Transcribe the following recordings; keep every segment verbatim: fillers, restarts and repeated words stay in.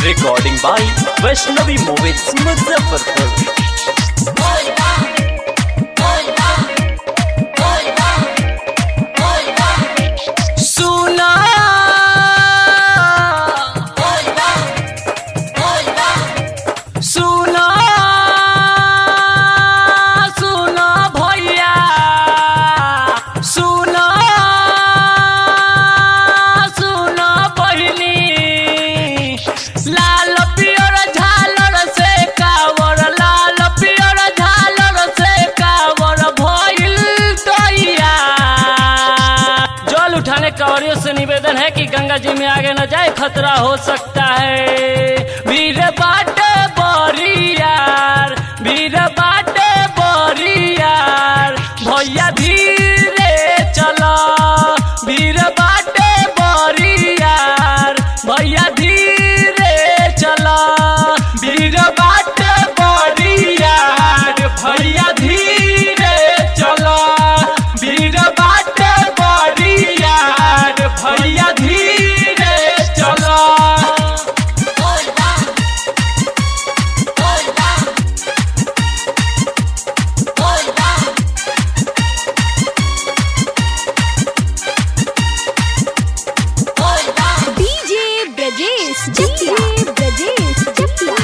Recording by Vaishnavi Movies Muzaffarpur. कांवरियों से निवेदन है कि गंगा जी में आगे न जाए, खतरा हो सकता है। वीर बाटे बोरियार, वीर बाटे बोरियार, भैया धीरे चलो। वीर बाटे बोरियार, भैया धीरे चलो। वीर बाटे बोरियार, भैया धीरे चलो। वीर बाटे बोरियार, भैया धीरे चलो। डीजे ब्रजेश जटिया, ब्रजेश जटिया,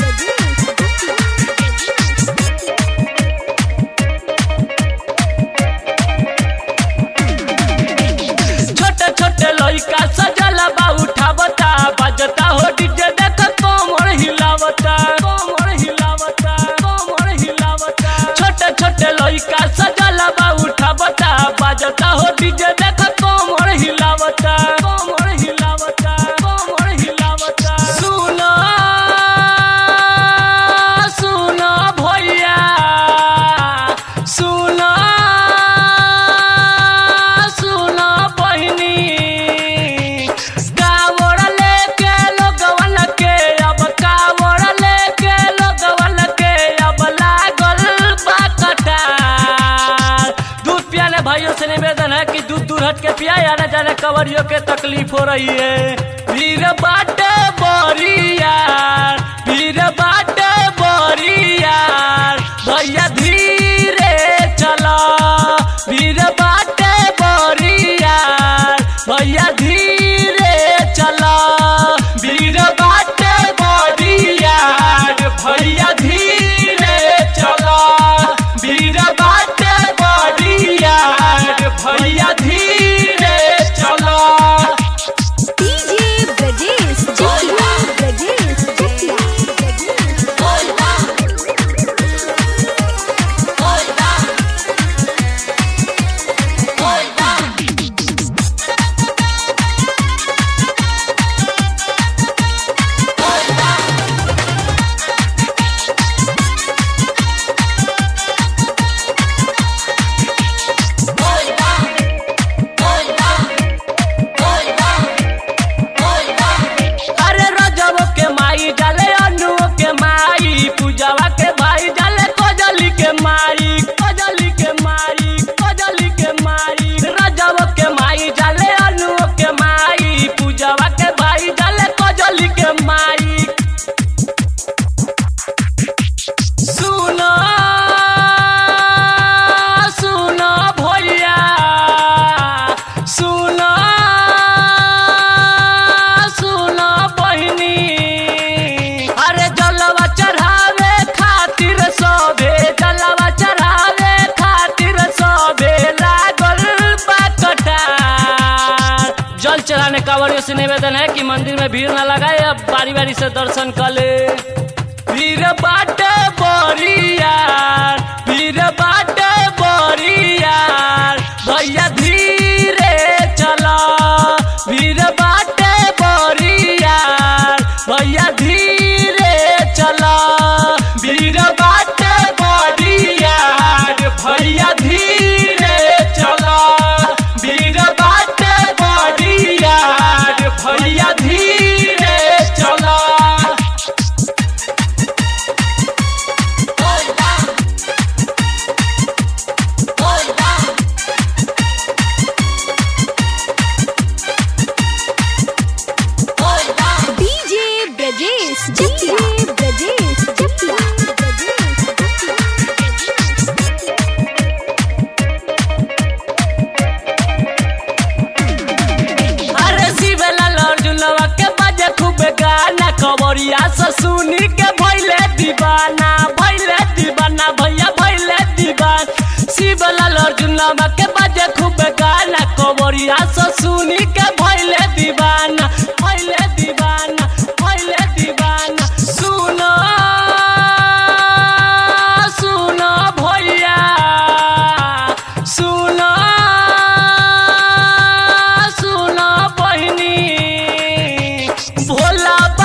छोटे छोटे लइका सजल बा उठावता, बजता हो डीजे देख कोमर हिलावता, कोमर हिलावता, कोमर हिलावता। छोटे छोटे लइका सजल बा उठावता, बजता हो डीजे देख कोमर हिलावता, कोमर हिलावता, कोमर हिलावता। सुनो सुनो भैया, सुनो सुनो बहिनी, कावड़ लेके लोगवन के अब, कावड़ लेके लोगवन के अब लागल बा कटार। दूध पियाने भाइयों से निवेदन है कि दूध दूर हट के पिया, आने जाने कवरियों के तकलीफ हो रही है। वीर बाटे बोरियार, वीर बाटे बोरियार, भैया धीरे चलो। वीर बाटे बोरियार, भैया धीरे चलो। वीर बाटे बोरियार, भैया धीरे चलो। वीर बाटे बोरियार, भैया धीरे चलो। डीजे ब्रजेश जटिया, ब्रजेश जटिया, अरे रजब के माई डाले अनु के माई, पूजावा के भाई डाले कजली के माई, कजली के माई, कजली के माई। रजब के माई डाले अनु के माई, पूजावा के भाई डाले कजली के माई। सुनो सुनो भैया, सुनो सुनो बहिनी, अरे जलवा चढ़ावे खातिर सबे, जलवा चढ़ावे खातिर सबे लागल बा कटार। जल चढ़ाने कांवरियों से निवेदन है कि मंदिर में भीड़ न लगाए, अब बारी बारी से दर्शन कर ले। वीर बाटे बोरियार, वीर बाटे बोरियार, भैया धीरे चलो। वीर बाटे बोरियार, भैया धीरे चलो। वीर बाटे बोरियार, भैया धीरे चलो। वीर बाटे बोरियार, भैया धीरे चलो। ब्रजेश जकिया ब्रजेश जकिया अरे शिवला लर्जुनवा के बाजे खूब गाना खबरिया से सुनी के भइले दीवाना भइले दीवाना भैया भइले दीवाना शिवला लर्जुनवा के बाजे खूब गाना खबरिया से सुनी के भइले दीवाना भइले दीवाना भइले दीवाना सुनो सुनो भैया सुनो सुनो बहिनी भोला